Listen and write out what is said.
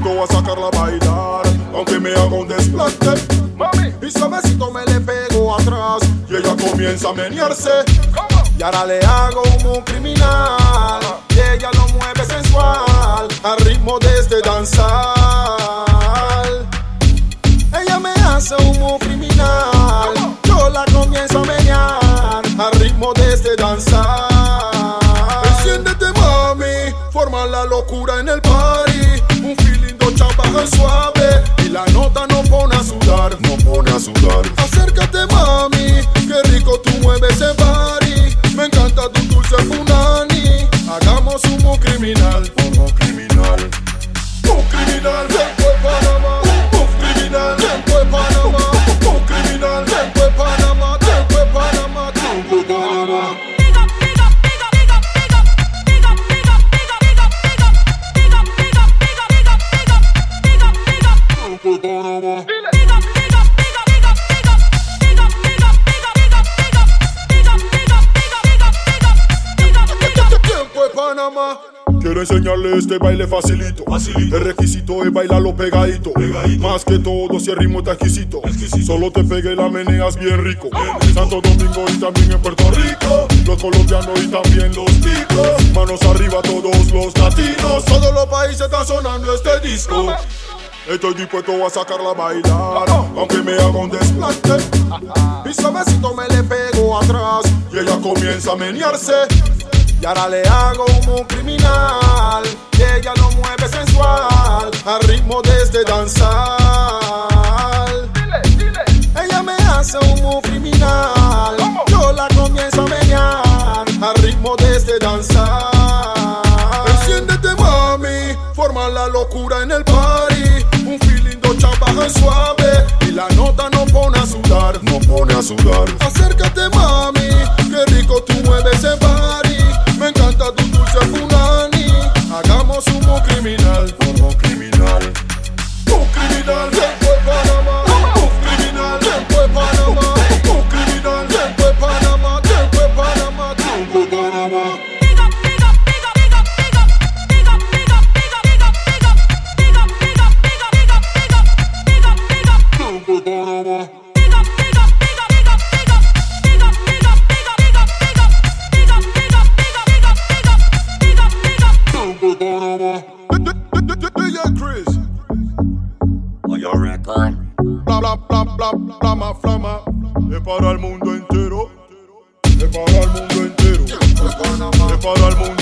dispuesto a sacarla a bailar, aunque me haga un desplante. Mami, y suavecito me le pego atrás y ella comienza a menearse. Y ahora le hago un criminal y ella lo mueve sensual al ritmo de este danzal. Ella me hace un criminal, yo la comienzo a menear al ritmo de este danzal. Enciéndete mami, forma la locura en el party, un feeling baja suave y la nota no pone a sudar, no pone a sudar. Acércate mami, qué rico tú mueves ese body, me encanta tu dulce punani. Hagamos un criminal, un criminal, un criminal. Tiempo de Panamá, un criminal. Tiempo de Panamá, un criminal. Tiempo de Panamá, tiempo de Panamá, tiempo de Panamá. Quiero enseñarle este baile facilito. El requisito es bailarlo pegadito. Más que todo si el ritmo está exquisito. Solo te pegue y la meneas bien rico. Santo Domingo y también en Puerto Rico, los colombianos y también los ticos. Manos arriba todos los latinos. Todos los países están sonando este disco. Estoy dispuesto a sacarla a bailar, aunque me haga un desplante. Y suavecito me le pego atrás y ella comienza a menearse. Y ahora le hago un criminal y ella lo mueve sensual al ritmo de este danzal. Ella me hace un criminal, yo la comienzo a menear al ritmo de este danzal. Enciéndete mami, forma la locura en el party, un feeling baja suave y la nota no pone a sudar, no pone a sudar. Acércate mami, qué rico tú mueves ese body, me encanta tu dulce punani. Hagamos un criminal, un criminal, un criminal. Tiempo de Panamá, un criminal. Tiempo de Panamá, un criminal. Tiempo de Panamá, tiempo de Panamá, tiempo de Panamá. Bla bla bla bla, flama, flama. Es para el mundo entero. Es para el mundo entero. Es para el mundo